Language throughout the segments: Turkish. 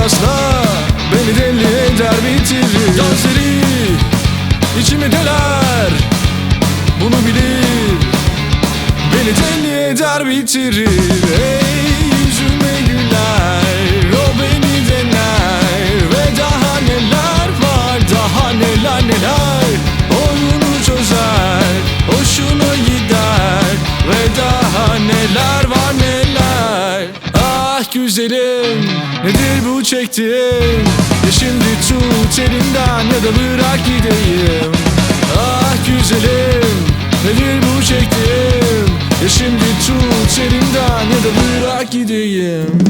asla beni deli eder bitirir. Gözleri içimi deler, bunu bilir, beni deli eder bitirir. Ey yüzüme güler, o beni dener ve daha neler var, daha neler neler. Oyunu çözer, hoşuna gider ve daha neler var neler. Ah güzelim, nedir bu çektiğim? Ya şimdi tut elimden ya da bırak gideyim. Ah güzelim, nedir bu çektiğim? Ya şimdi tut elimden ya da bırak gideyim.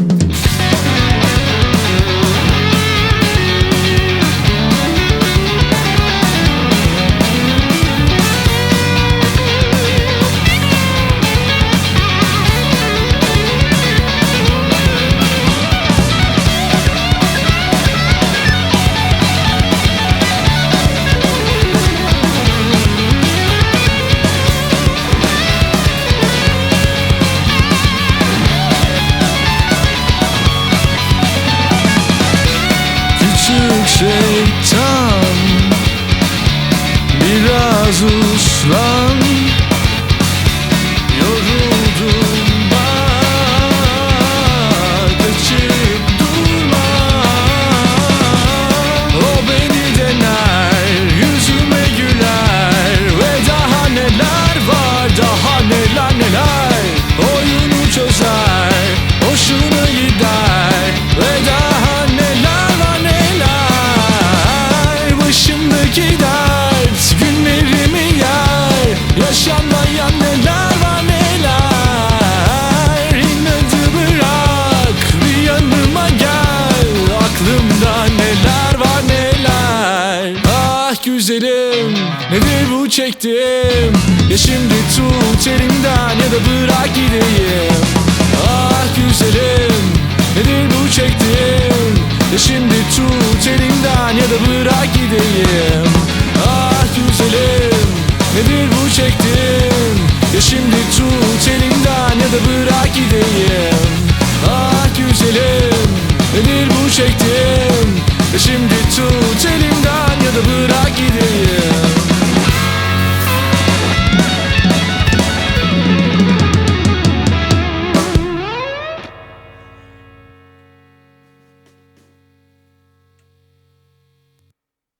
Şeytan, biraz uslan, yoruldum bak, kaçıp durma. O beni dener, yüzüme güler ve daha neler var, daha neler neler. Oyunu çözer, hoşuna gider ve daha neler var neler. Başımdaki dert günlerimi yer, yaşanmayan neler var neler. İnadı bırak, bir yanıma gel, aklımda neler var neler. Ah güzelim, nedir bu çektiğim? Ya şimdi tut elimden ya da bırak gideyim. Ah güzelim, nedir bu çektiğim? Ya şimdi tut elimden ya da bırak gideyim. Ah güzelim, nedir bu çektiğim? Ya şimdi tut elimden ya da bırak gideyim. Ah güzelim, nedir bu çektiğim? Ya şimdi tut elimden ya da bırak gideyim.